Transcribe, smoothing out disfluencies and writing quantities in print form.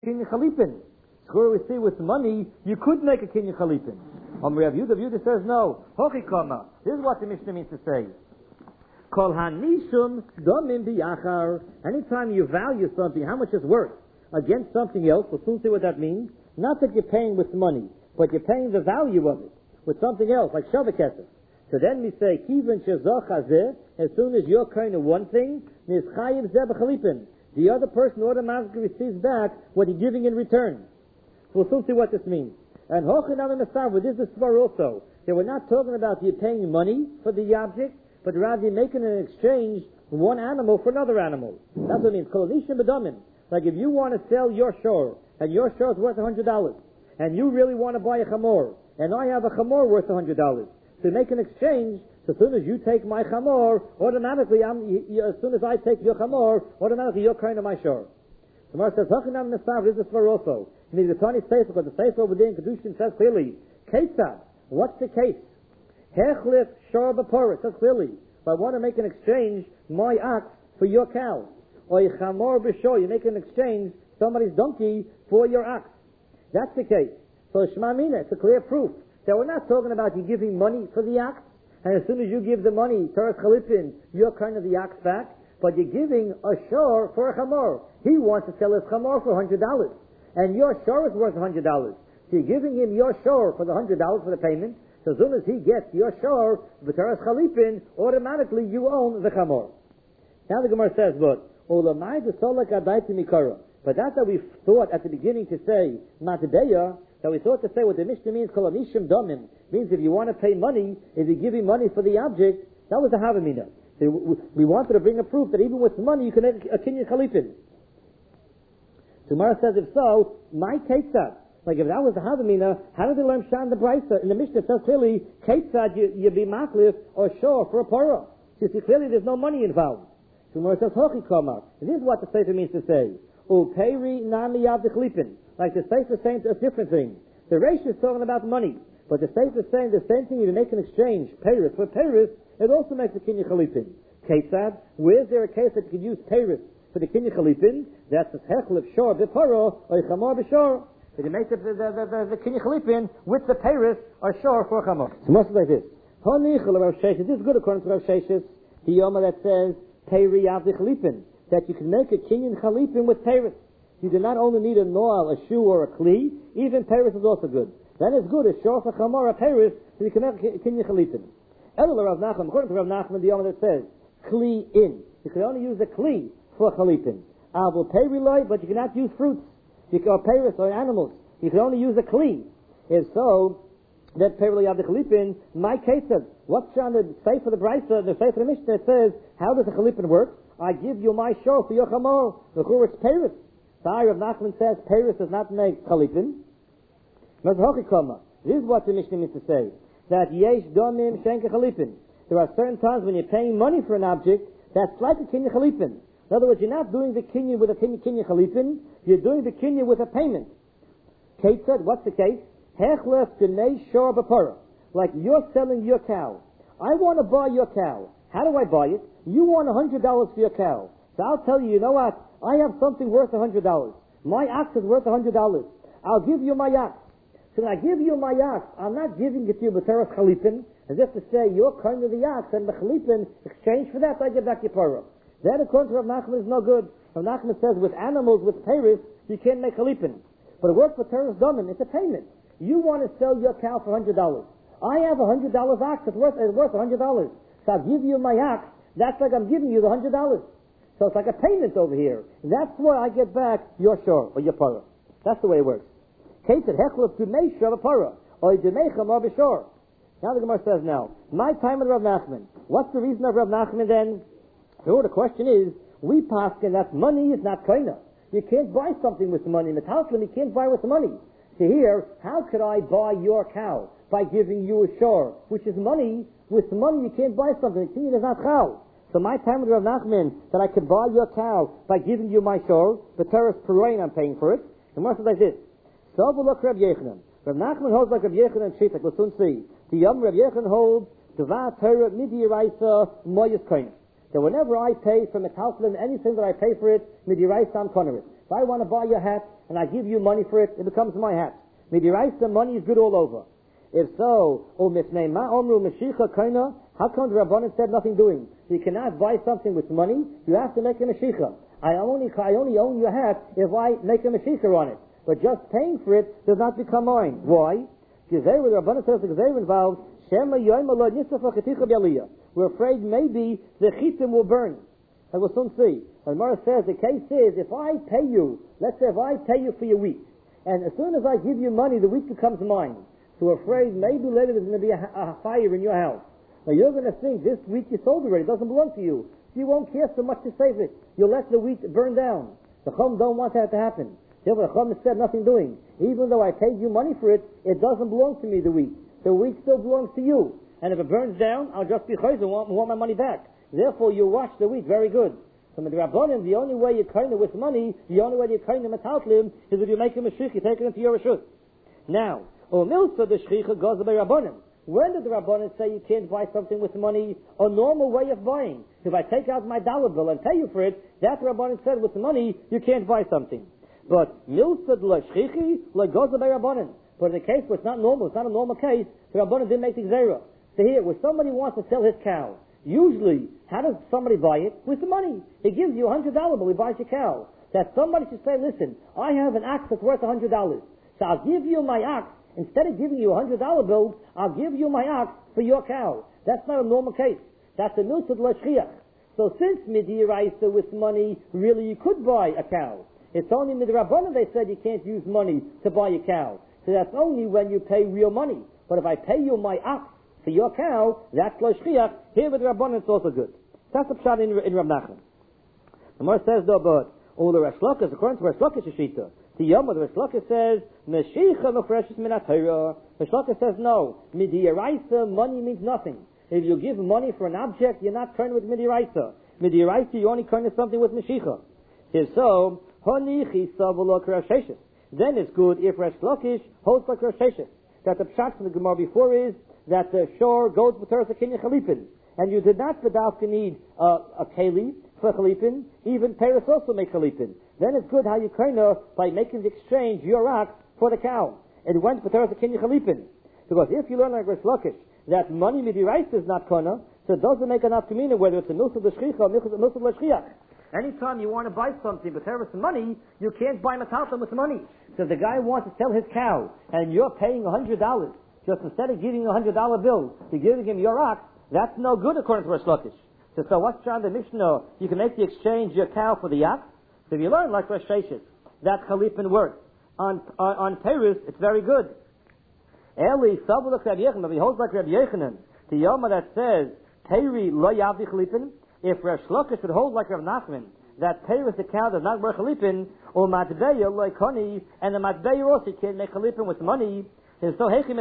kinyan chalipin. So we see with money, you could make a kinyan chalipin. Rav Yehuda says no. Hochikama. This is what the Mishnah means to say. Kol hanishum domim biyachar. Anytime you value something, how much it's worth, against something else, we'll soon see what that means. Not that you're paying with money, but you're paying the value of it with something else, like shavakesef. So then we say, Kivin shezoch hazeh, as soon as you're kind of one thing, nizchayiv zeh b'chalipin. The other person automatically receives back what you're giving in return. So we'll soon see what this means. And hochinam and with this is svar also. That we're not talking about you paying money for the object, but rather you're making an exchange one animal for another animal. That's what it means. Kolonishim b'domim. Like if you want to sell your shore, and your shore is worth $100, and you really want to buy a chamor, and I have a chamor worth $100. So make an exchange. So as soon as you take my chamor, automatically, as soon as I take your chamor, automatically you're kind of my shore. The Gemara says, "Hachinam nesav." This is for also. It means the Tani Sefer, because the Sefer over there in Kedushin says clearly, "Ketzad." What's the case? Hechlif shor b'porah. It says clearly, if I want to make an exchange, my ox for your cow, or a chamor b'shor, you make an exchange, somebody's donkey for your ox. That's the case. So Shema Mina, it's a clear proof that we're not talking about you giving money for the ox, and as soon as you give the money, Teres Chalipin, you're kind of the ox back, but you're giving a shor for a chamor. He wants to sell his chamor for $100, and your shor is worth $100. So you're giving him your shor for the $100 for the payment, so as soon as he gets your shor, the Teres Chalipin, automatically you own the chamor. Now the Gemara says, but that we thought at the beginning to say, Matadeya, that we thought to say what the Mishnah means, Kolonishim Domim, means if you want to pay money, if you give him money for the object, that was the Havamina. So we wanted to bring a proof that even with money you can make a kinyan chalipin. Tomorrow says, if so, my Ketzad. Like if that was the Havamina, how did they learn Shan the Brisa? In the Mishnah it says clearly, Ketzad, you be maklif or shor for a parah. So you see clearly there's no money involved. Tomorrow says, Hochi Komar. This is what the Sefer means to say. Uperi nami yavdichlipin. Like the Sefer is saying a different thing. The Reish is talking about money, but the Sefer is saying the same thing. If you make an exchange, Paris for Paris, it also makes a kinyan chalipin. Kesad, where is there a case that you can use Paris for the kinyan chalipin? That's the hechlif shor b'paro or chamor b'shor. So you make the kinyan chalipin with the Paris or shor for chamor. So most like this. This is good according to Rav Sheshes, the Yoma that says Peri yavdichlipin, that you can make a kinyan chalipin with Paris. You do not only need a noal, a shoe, or a kli, even Paris is also good. Then it's good, a shor for chamor, a Paris, so you can make a kinyan chalipin. Rav Nachman, according to Rav Nachman, the Yoma that says kli in. You can only use a kli for chalipin. Avul Peri loy, but you cannot use fruits. You can, or Paris or animals. You can only use a kli. If so, that Peri loy yavdichlipin, my case says, what's on the Sefer for the Brisa, the Sefer for the Mishnah, it says, how does the chalipin work? I give you my shor for your chamor. The it's Paris. The Rav Nachman says Paris does not make chalipin. This is what the Mishnah means to say. That yesh domim shenke chalipin. There are certain times when you're paying money for an object that's like a kinyan chalipin. In other words, you're not doing the kinyan with a kinyan chalipin. You're doing the kinyan with a payment. Kate said, what's the case? Hechlef denei shor b'para. Like you're selling your cow. I want to buy your cow. How do I buy it? You want $100 for your cow. So I'll tell you, you know what? I have something worth $100. My ox is worth $100. I'll give you my ox. So when I give you my ox, I'm not giving it to you b'teres chalipin, as if to say you're kind of the ox, and the chalipin, exchange for that, I give back your parah. That, according to Rav Nachman, is no good. Rav Nachman says with animals, with Paris, you can't make chalipin. But it works for Teres Domim, it's a payment. You want to sell your cow for $100. I have $100 ox, it's worth $100. So I'll give you my ox, that's like I'm giving you the $100. So it's like a payment over here. That's where I get back your shor, or your parah. That's the way it works. Kate said, Hechlef Dumei Shor Parah, or Dumei Chamor B'Shor. Now the Gemara says my time with Rav Nachman. What's the reason of Rav Nachman then? So the question is, we paskin that money is not kaina. You can't buy something with the money. Metalslim, you can't buy with the money. So here, how could I buy your cow? By giving you a shor, which is money. With the money you can't buy something. The kinyan is not chal. So my time with Rav Nachman, that I could buy your cow by giving you my shor, the Teres Peroin, I'm paying for it. The Gemara says like this. So look Rav Yechanan. Rav Nachman holds like Rav Yechanan Shitak. We'll soon see. The Yom Rav Yechanan holds Dvar Torah Midi Yeraisa Moyes Koine. That whenever I pay for metalslim, anything that I pay for it, Midi Yeraisa I'm koner it. If I want to buy your hat, and I give you money for it, it becomes my hat. Midiraisa, money is good all over. If so, how come the Rabbanan said nothing doing? You cannot buy something with money, you have to make a Mashicha. I only own your hat if I make a Mashicha on it. But just paying for it does not become mine. Why? Because the Rabbanan says the Gezer involves, we're afraid maybe the chitim will burn. I will soon see. The Gemara says the case is, if I pay you, let's say if I pay you for your wheat, and as soon as I give you money, the wheat becomes mine. So we're afraid maybe later there's going to be a fire in your house. Now you're going to think this wheat you sold already, it doesn't belong to you. So you won't care so much to save it. You'll let the wheat burn down. The Chum don't want that to happen. Therefore the Chum has said nothing doing. Even though I paid you money for it, it doesn't belong to me, the wheat. The wheat still belongs to you. And if it burns down, I'll just be chayz and want my money back. Therefore you wash the wheat very good. So with the Rabbanim, the only way you kind with money, the only way you kind of metaltlim is if you make a mashich, you take it into your reshut. Now, Milsa the shchicha goes by Rabbanim. When did the Rabbanim say you can't buy something with money? A normal way of buying. If I take out my dollar bill and pay you for it, that's what Rabbanim said with the money, you can't buy something. But Milsa the shchichi goes by Rabbanim. But in the case where it's not normal, it's not a normal case, the Rabbanim didn't make the gzera. So here, where somebody wants to sell his cow, usually, how does somebody buy it? With the money. He gives you $100 bill, he buys your cow. That somebody should say, listen, I have an ox that's worth $100. So I'll give you my ox. Instead of giving you $100 bill, I'll give you my ox for your cow. That's not a normal case. That's a milsad l'shchiach. So since midiraisa with money, really you could buy a cow. It's only midrabanan they said you can't use money to buy a cow. So that's only when you pay real money. But if I pay you my ox for your cow, that's l'shchiach. Here with Rabbanan it's also good. That's the pshat in Rav Nachman. The Gemara says though, but all the Resh Lakish, according to Resh Lakish Shita, the Yom of the Resh Lakish says, Meshicha mefreshes min ha-Torah. Resh Lakish says no. Midiraisa, money means nothing. If you give money for an object, you're not turning with midiraisa. Midiraisa, you only turn something with Meshicha. If so, honichi savulok rasheshes. Then it's good if Resh Lakish holds like rasheshes. That the pshat from the Gemara before is that the shore goes with Teres HaKinyan Chalipin. And you did not Fidalka need a keli for Chalipin, even Teres also make Chalipin. Then it's good how you kind by making the exchange, your ox, for the cow. It went for Teres HaKinyan Chalipin. Because if you learn like Resh Lakish, that money midiraisa is not kana, so it doesn't make enough kamina whether it's a milsad l'shchicha or milsad l'shchiach. Anytime you want to buy something with Teres money, you can't buy metalton with money. So if the guy wants to sell his cow, and you're paying $100, just instead of giving a $100 bill, you're giving him your ox, that's no good according to Resh Lakish. So what's John the Mishnah? You can make the exchange your cow for the ox. So if you learn like Resh Sheshes, that Chalipin works. On Teres, it's very good. Eli Sabulach Rabbi Yechanan, if he holds like Rabbi Yechanan, the Yoma that says, Teri lo yavdi Chalipin, if Resh Lakish would hold like Rav Nachman, that Teres the cow does not wear Chalipin, or Matbeya lo koni, and the Matbeya also can't make Chalipin with money, and so Hechim